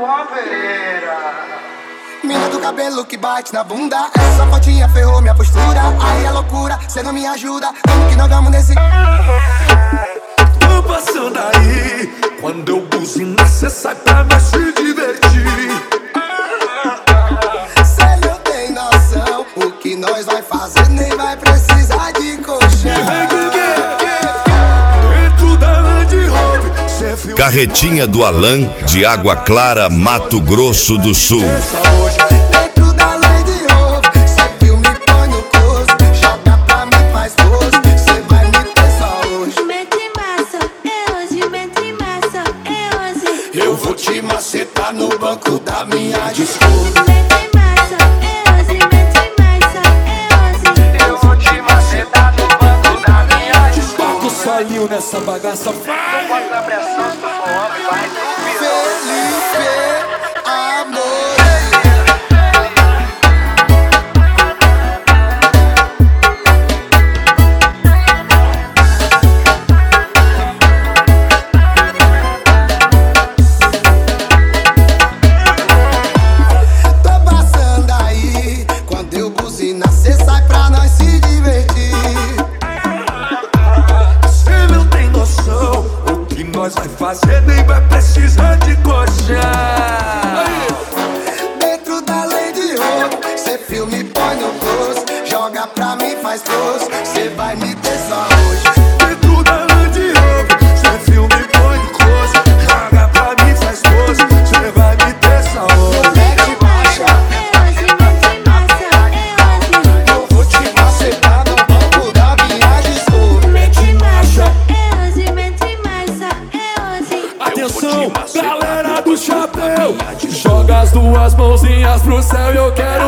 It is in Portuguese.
Mina do cabelo que bate na bunda, essa fotinha ferrou minha postura. Aí é loucura, cê não me ajuda. Como que nós vamos nesse... Tô passando aí, quando eu buzinar cê sai pra nós se divertir. Cê não tem noção, o que nós vai fazer nem vai precisar de colchão. Dentro da Land Rover, cê viu... Carretinha do Alan, de Água Clara, Mato Grosso do Sul. Dentro da Land Rover, cê viu, me põe no close. Joga pra mim, faz pose, cê vai me ter só hoje. Mete massa, é hoje, mete massa, é hoje. Eu vou te macetar no banco da minha disco. Mete massa, é hoje, mete massa, é hoje. Eu vou te macetar no banco da minha disco. Bota o solinho nessa bagaça, vai! Bota a pressão, se tu for homem, vai Felipe, amor. Tô passando aí, quando eu buzinar, cê sai pra nós se divertir. Cê não tem noção, o que nós vai fazer nem vai precisar de colchão. Dentro da Land Rover, cê filme, põe no close. Joga pra mim, faz pose, cê vai me ter só hoje. Dentro da Land Rover, cê filme, põe no close. Joga pra mim, faz pose, cê vai me ter só hoje. Mete marcha, É hoje, mete massa, é hoje. eu vou te macetar no banco da minha disco. Mete massa, é hoje, mete massa, é hoje. Atenção, galera do chapéu, joga as duas mãozinhas pro céu e eu quero